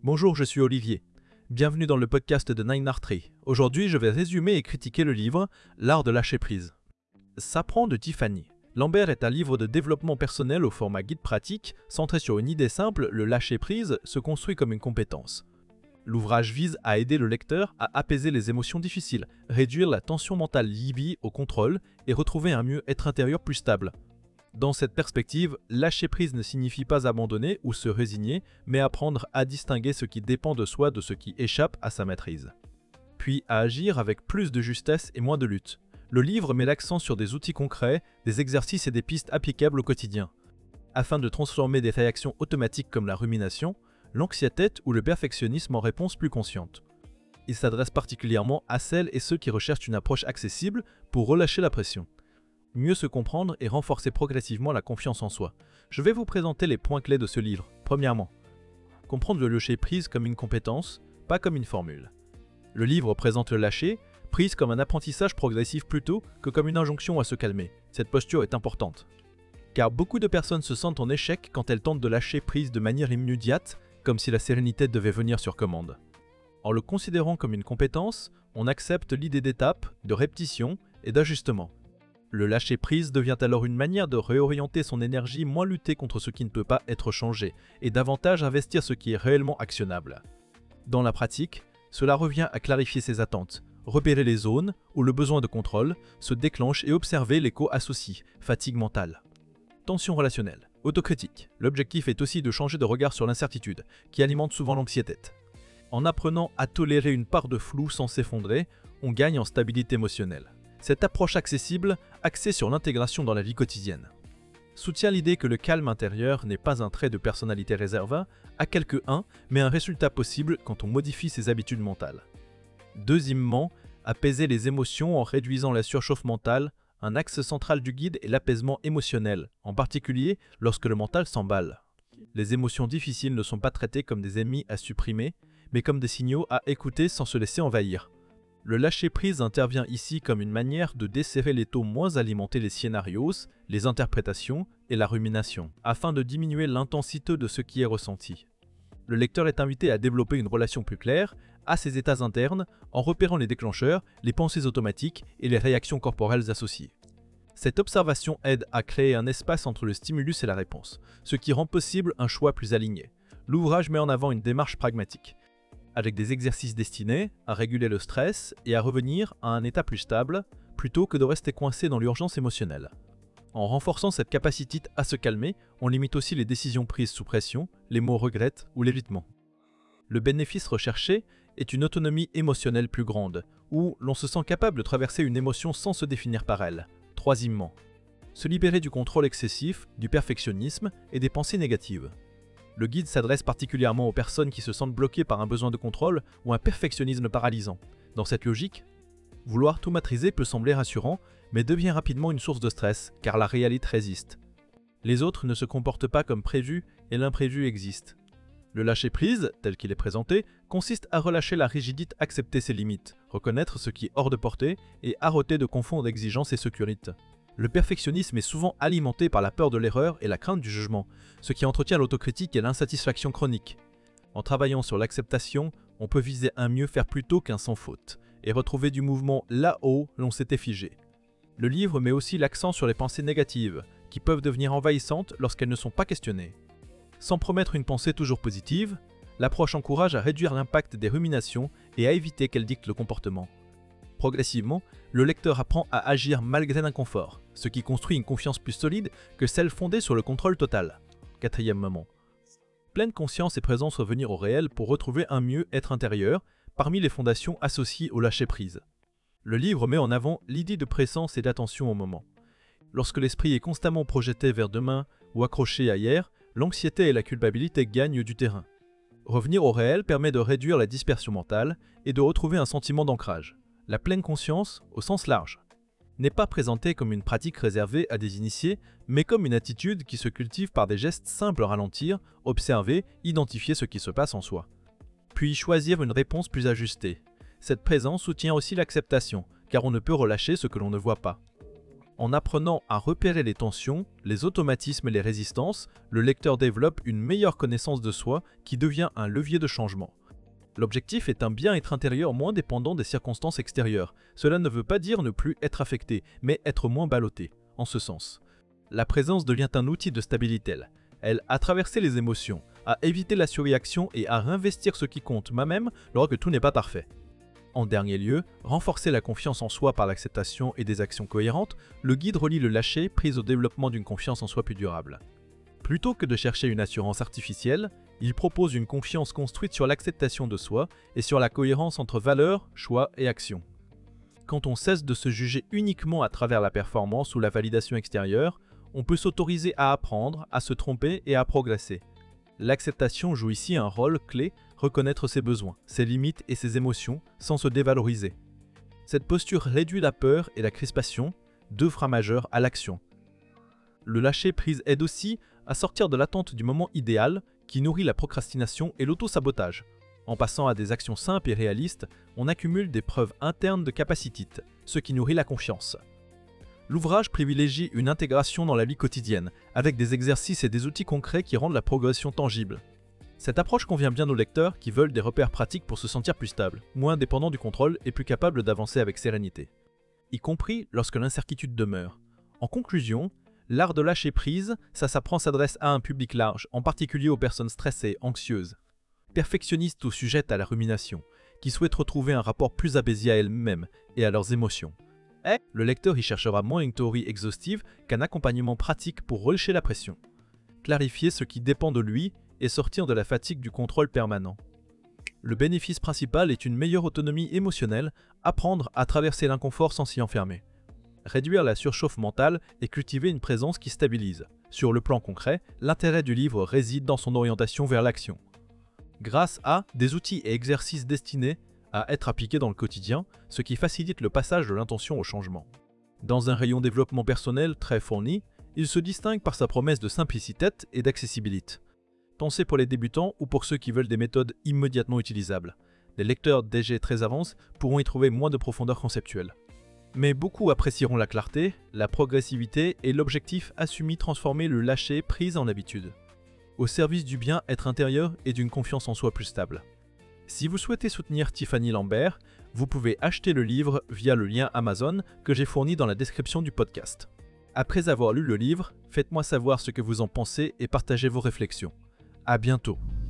Bonjour, je suis Olivier. Bienvenue dans le podcast de Nine Art Tree. Aujourd'hui, je vais résumer et critiquer le livre « L'art de lâcher prise ». S'apprend de Tiffany. Lambert est un livre de développement personnel au format guide pratique, centré sur une idée simple, le lâcher prise se construit comme une compétence. L'ouvrage vise à aider le lecteur à apaiser les émotions difficiles, réduire la tension mentale liée au contrôle et retrouver un mieux-être intérieur plus stable. Dans cette perspective, lâcher prise ne signifie pas abandonner ou se résigner, mais apprendre à distinguer ce qui dépend de soi de ce qui échappe à sa maîtrise. Puis à agir avec plus de justesse et moins de lutte. Le livre met l'accent sur des outils concrets, des exercices et des pistes applicables au quotidien, afin de transformer des réactions automatiques comme la rumination, l'anxiété ou le perfectionnisme en réponses plus conscientes. Il s'adresse particulièrement à celles et ceux qui recherchent une approche accessible pour relâcher la pression. Mieux se comprendre et renforcer progressivement la confiance en soi. Je vais vous présenter les points clés de ce livre. Premièrement, comprendre le lâcher prise comme une compétence, pas comme une formule. Le livre présente le lâcher prise comme un apprentissage progressif plutôt que comme une injonction à se calmer. Cette posture est importante. Car beaucoup de personnes se sentent en échec quand elles tentent de lâcher prise de manière immédiate, comme si la sérénité devait venir sur commande. En le considérant comme une compétence, on accepte l'idée d'étape, de répétition et d'ajustement. Le lâcher prise devient alors une manière de réorienter son énergie, moins lutter contre ce qui ne peut pas être changé, et davantage investir ce qui est réellement actionnable. Dans la pratique, cela revient à clarifier ses attentes, repérer les zones où le besoin de contrôle se déclenche et observer l'écho associé, fatigue mentale. Tension relationnelle, autocritique. L'objectif est aussi de changer de regard sur l'incertitude, qui alimente souvent l'anxiété. En apprenant à tolérer une part de flou sans s'effondrer, on gagne en stabilité émotionnelle. Cette approche accessible, axée sur l'intégration dans la vie quotidienne, soutient l'idée que le calme intérieur n'est pas un trait de personnalité réservé à quelques-uns, mais un résultat possible quand on modifie ses habitudes mentales. Deuxièmement, apaiser les émotions en réduisant la surchauffe mentale. Un axe central du guide est l'apaisement émotionnel, en particulier lorsque le mental s'emballe. Les émotions difficiles ne sont pas traitées comme des ennemis à supprimer, mais comme des signaux à écouter sans se laisser envahir. Le lâcher-prise intervient ici comme une manière de desserrer les taux moins alimentés les scénarios, les interprétations et la rumination, afin de diminuer l'intensité de ce qui est ressenti. Le lecteur est invité à développer une relation plus claire à ses états internes en repérant les déclencheurs, les pensées automatiques et les réactions corporelles associées. Cette observation aide à créer un espace entre le stimulus et la réponse, ce qui rend possible un choix plus aligné. L'ouvrage met en avant une démarche pragmatique, avec des exercices destinés à réguler le stress et à revenir à un état plus stable, plutôt que de rester coincé dans l'urgence émotionnelle. En renforçant cette capacité à se calmer, on limite aussi les décisions prises sous pression, les mots regrettent ou l'évitement. Le bénéfice recherché est une autonomie émotionnelle plus grande, où l'on se sent capable de traverser une émotion sans se définir par elle. Troisièmement, se libérer du contrôle excessif, du perfectionnisme et des pensées négatives. Le guide s'adresse particulièrement aux personnes qui se sentent bloquées par un besoin de contrôle ou un perfectionnisme paralysant. Dans cette logique, vouloir tout maîtriser peut sembler rassurant, mais devient rapidement une source de stress, car la réalité résiste. Les autres ne se comportent pas comme prévu et l'imprévu existe. Le lâcher-prise, tel qu'il est présenté, consiste à relâcher la rigidité, accepter ses limites, reconnaître ce qui est hors de portée et arrêter de confondre exigence et sécurité. Le perfectionnisme est souvent alimenté par la peur de l'erreur et la crainte du jugement, ce qui entretient l'autocritique et l'insatisfaction chronique. En travaillant sur l'acceptation, on peut viser un mieux faire plutôt qu'un sans faute, et retrouver du mouvement là où l'on s'était figé. Le livre met aussi l'accent sur les pensées négatives, qui peuvent devenir envahissantes lorsqu'elles ne sont pas questionnées. Sans promettre une pensée toujours positive, l'approche encourage à réduire l'impact des ruminations et à éviter qu'elles dictent le comportement. Progressivement, le lecteur apprend à agir malgré l'inconfort, ce qui construit une confiance plus solide que celle fondée sur le contrôle total. Quatrième moment. Pleine conscience et présence revenir au réel pour retrouver un mieux-être intérieur parmi les fondations associées au lâcher-prise. Le livre met en avant l'idée de présence et d'attention au moment. Lorsque l'esprit est constamment projeté vers demain ou accroché à hier, l'anxiété et la culpabilité gagnent du terrain. Revenir au réel permet de réduire la dispersion mentale et de retrouver un sentiment d'ancrage. La pleine conscience, au sens large, n'est pas présentée comme une pratique réservée à des initiés, mais comme une attitude qui se cultive par des gestes simples à ralentir, observer, identifier ce qui se passe en soi. Puis choisir une réponse plus ajustée. Cette présence soutient aussi l'acceptation, car on ne peut relâcher ce que l'on ne voit pas. En apprenant à repérer les tensions, les automatismes et les résistances, le lecteur développe une meilleure connaissance de soi qui devient un levier de changement. L'objectif est un bien-être intérieur moins dépendant des circonstances extérieures. Cela ne veut pas dire ne plus être affecté, mais être moins ballotté, en ce sens. La présence devient un outil de stabilité. Elle a traversé les émotions, à éviter la surréaction et à réinvestir ce qui compte, même lorsque tout n'est pas parfait. En dernier lieu, renforcer la confiance en soi par l'acceptation et des actions cohérentes, le guide relie le lâcher prise au développement d'une confiance en soi plus durable. Plutôt que de chercher une assurance artificielle, il propose une confiance construite sur l'acceptation de soi et sur la cohérence entre valeurs, choix et actions. Quand on cesse de se juger uniquement à travers la performance ou la validation extérieure, on peut s'autoriser à apprendre, à se tromper et à progresser. L'acceptation joue ici un rôle clé, reconnaître ses besoins, ses limites et ses émotions sans se dévaloriser. Cette posture réduit la peur et la crispation, deux freins majeurs à l'action. Le lâcher-prise aide aussi à sortir de l'attente du moment idéal qui nourrit la procrastination et l'auto-sabotage. En passant à des actions simples et réalistes, on accumule des preuves internes de capacité, ce qui nourrit la confiance. L'ouvrage privilégie une intégration dans la vie quotidienne, avec des exercices et des outils concrets qui rendent la progression tangible. Cette approche convient bien aux lecteurs qui veulent des repères pratiques pour se sentir plus stable, moins dépendant du contrôle et plus capable d'avancer avec sérénité. Y compris lorsque l'incertitude demeure. En conclusion, l'art de lâcher prise, ça s'apprend s'adresse à un public large, en particulier aux personnes stressées, anxieuses, perfectionnistes ou sujettes à la rumination, qui souhaitent retrouver un rapport plus apaisé à elles-mêmes et à leurs émotions. Le lecteur y cherchera moins une théorie exhaustive qu'un accompagnement pratique pour relâcher la pression, clarifier ce qui dépend de lui et sortir de la fatigue du contrôle permanent. Le bénéfice principal est une meilleure autonomie émotionnelle, apprendre à traverser l'inconfort sans s'y enfermer, réduire la surchauffe mentale et cultiver une présence qui stabilise. Sur le plan concret, l'intérêt du livre réside dans son orientation vers l'action. Grâce à des outils et exercices destinés à être appliqués dans le quotidien, ce qui facilite le passage de l'intention au changement. Dans un rayon développement personnel très fourni, il se distingue par sa promesse de simplicité et d'accessibilité. Pensé pour les débutants ou pour ceux qui veulent des méthodes immédiatement utilisables. Les lecteurs DG très avancés pourront y trouver moins de profondeur conceptuelle. Mais beaucoup apprécieront la clarté, la progressivité et l'objectif assumé transformer le lâcher prise en habitude, au service du bien-être intérieur et d'une confiance en soi plus stable. Si vous souhaitez soutenir Tiffany Lambert, vous pouvez acheter le livre via le lien Amazon que j'ai fourni dans la description du podcast. Après avoir lu le livre, faites-moi savoir ce que vous en pensez et partagez vos réflexions. À bientôt.